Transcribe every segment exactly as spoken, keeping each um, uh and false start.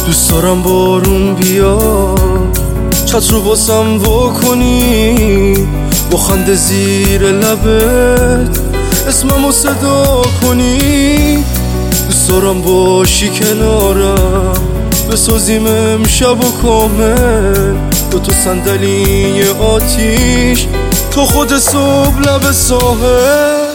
دوست دارم بارون بیا چتر رو واسم وا کنی، با خنده زیر لبت اسممو صدا کنی. دوست دارم باشی کنارم، بسازیم امشب و کامل، دو تا صندلی آتیش تا خود صبح لب ساحل.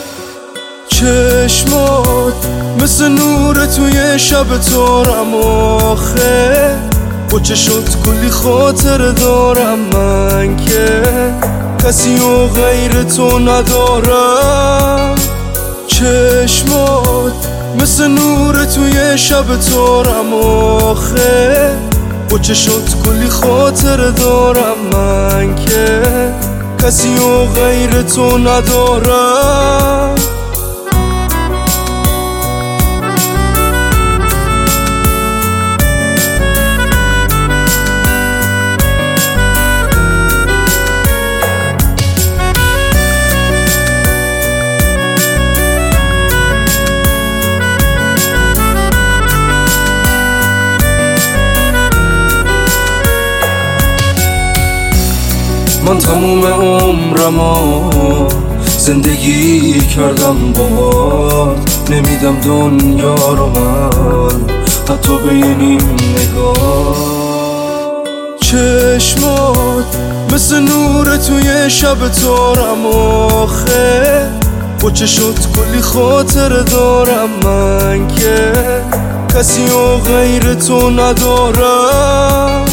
چشمات مثل نور توی شب تارم آخه، با چشات کلی خاطر دارم من که کسی و غیر تو ندارم. چشمات مثل نور توی شب تارم آخه، با چشات کلی خاطر دارم من که کسی و غیر تو ندارم. من تموم عمرمو زندگی کردم باهات، نمیدم دنیا رو من حتی به یه نیم نگاه. چشمات مثل نور توی شب تارم آخه، با چشات کلی خاطر دارم من که کسی و غیر تو ندارم.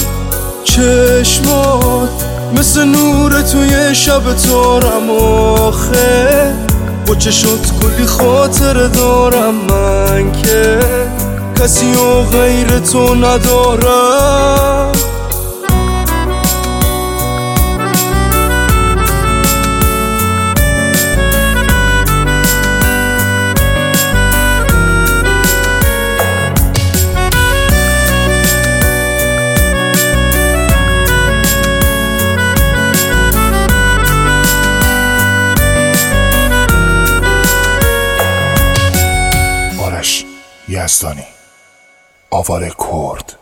چشمات مثل نور توی شب تارم آخه، با چشات کلی خاطر دارم من که کسی و غیر تو ندارم. یزدانی، آواره کرد.